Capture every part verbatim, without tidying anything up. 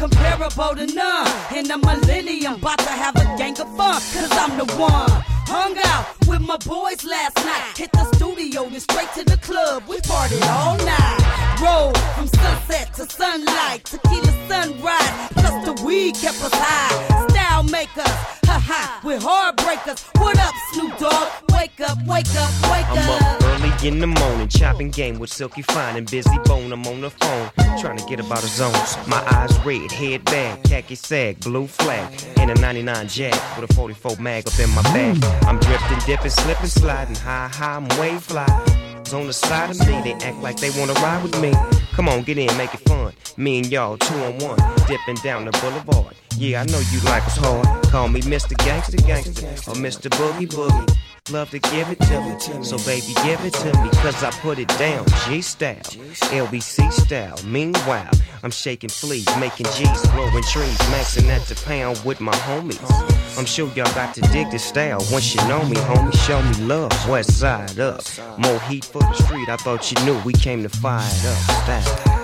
comparable to none. In the millennium, about to have a gang of fun, cause I'm the one. Hung out with my boys last night. Hit the studio, then straight to the club. We partied all night. Roll from sunset to sunlight. Tequila sunrise, plus the weed kept us high. Style makers, haha, we're heartbreakers. What up, Snoop Dogg? Wake up, wake up, wake up. I'm up early in the morning, chopping game with Silky Fine and Busy Bone. I'm on the phone, trying to get about his zone. My eyes red, head bag, khaki sag, blue flag, and a ninety-nine Jag with a forty-four mag up in my bag. I'm drifting, dipping, slipping, sliding, high, high, I'm way fly. On the side of me, they act like they wanna ride with me. Come on, get in, make it fun. Me and y'all, two on one, dipping down the boulevard. Yeah, I know you like us hard. Call me Mister Gangsta Gangsta or Mister Boogie Boogie. Love to give it to me, so baby give it to me, cause I put it down G-style, L B C style. Meanwhile, I'm shaking fleas, making G's, blowing trees, maxing at the pound with my homies. I'm sure y'all got to dig this style. Once you know me, homie, show me love. West side up, more heat for the street. I thought you knew we came to fire it up. Style.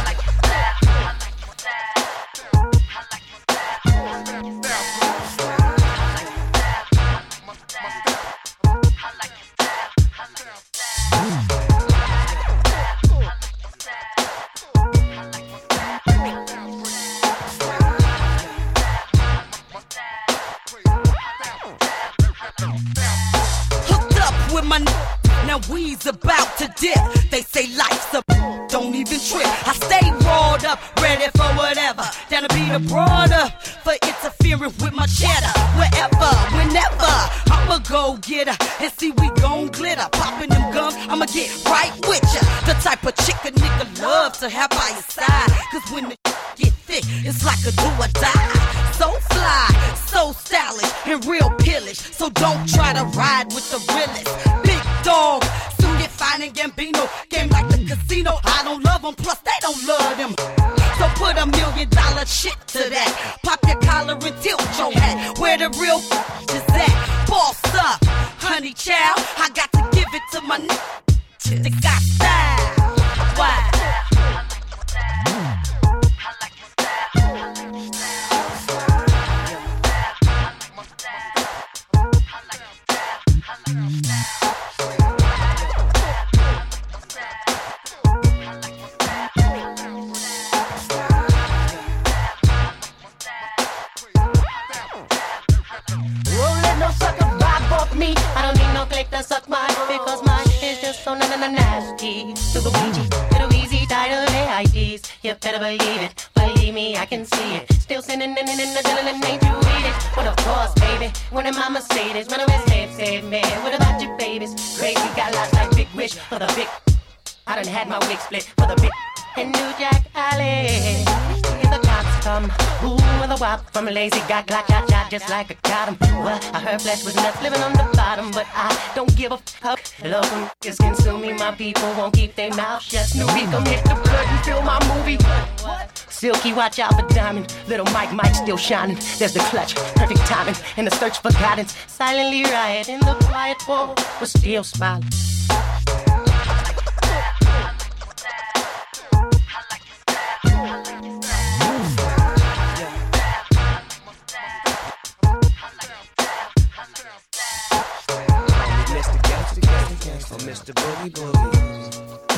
We's about to dip. They say life's a don't even trip. I stay rolled up, ready for whatever. Down to be the broader for interfering with my cheddar. Wherever, whenever, I'ma go get her and see we gon' glitter. Popping them gums, I'ma get right with ya. The type of chick a nigga love to have by your side. Cause when the get thick, it's like a do or die. So fly, so stylish, and real pillish. So don't try to ride with the realest. Big dog, soon get fine and Gambino. Game like the casino, I don't love them, plus they don't love them. So put a million dollar shit to that. Pop your collar and tilt your hat. Where the real is at? Boss up, honey child, I got to give it to my n****. They got style. Why? To suck mine because mine is just so na na na nasty. Super Ouija, little easy title A I Ds. You better believe it, believe me, I can see it. Still sending in in the diddling, ain't you read it? Well, of course, baby, when in my Mercedes, run away, save, save me. What about your babies? Crazy, got lots like Big Wish for the big. I done had my wig split for the big. And New Jack Alley. Here the cops come. Ooh, with a wop from a lazy got got shot shot just like a cotton. Well, I heard flesh was nuts living on the bottom, but I don't give a fuck. Love them niggas can sue me, my people won't keep their mouth shut. Snoopy, come hit the blood and fill my movie. Silky, watch out for Diamond. Little Mike, Mike still shining. There's the clutch, perfect timing, and the search for guidance. Silently riot in the quiet wall, but still smiling. Mister Boogie Boogie.